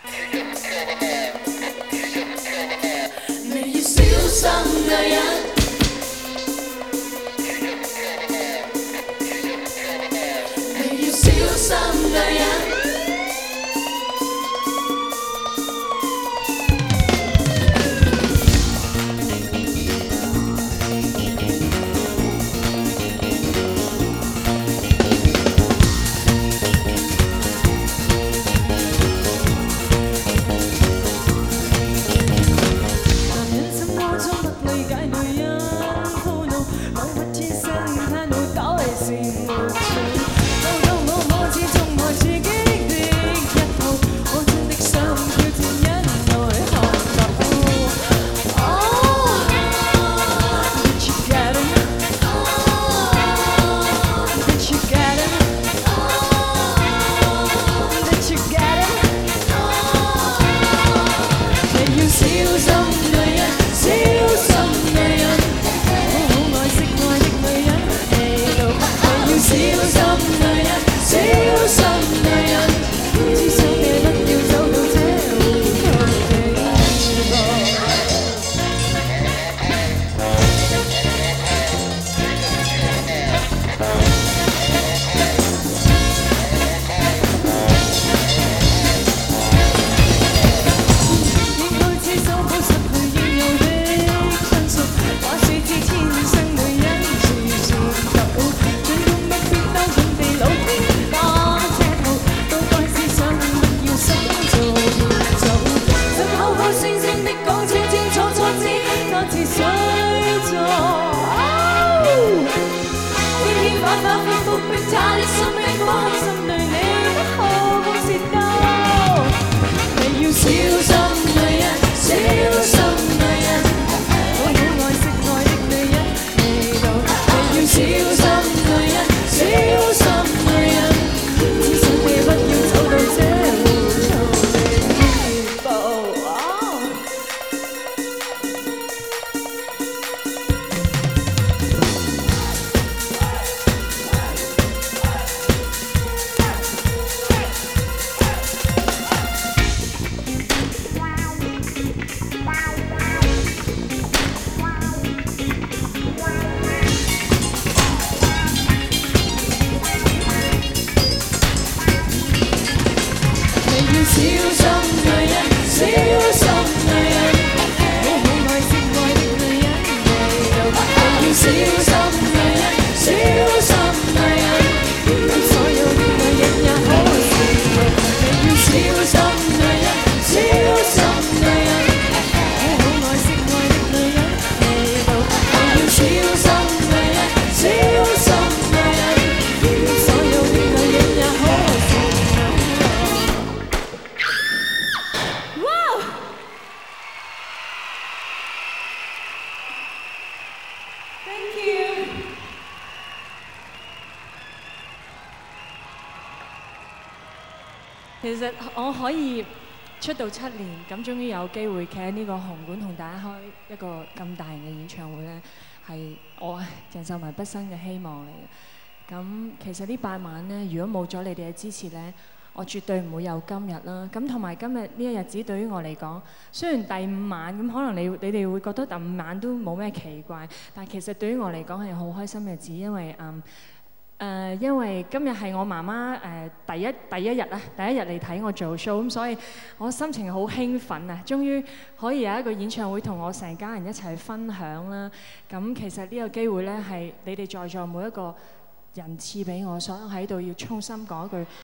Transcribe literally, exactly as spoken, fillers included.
你要小心女人，你要小心女人。 其實我可以出道七年，咁終於有機會企喺呢個紅館同大家開一個咁大型嘅演唱會呢，係我鄭秀文畢生嘅希望嚟嘅。咁其實呢八晚呢，如果冇咗你哋嘅支持呢，我絕對唔會有今日啦。咁同埋今日呢一日子對於我嚟講，雖然第五晚咁可能你你哋會覺得第五晚都冇咩奇怪，但其實對於我嚟講係好開心嘅日子，因為嗯。誒、呃，因為今日係我媽媽誒、呃、第一第一日啊，第一日嚟睇我做 show， 咁所以我心情好興奮啊！終於可以有一個演唱會同我成家人一齊分享啦。咁其實呢個機會呢，係你哋在座每一個人賜俾我，所以喺度要衷心講一句。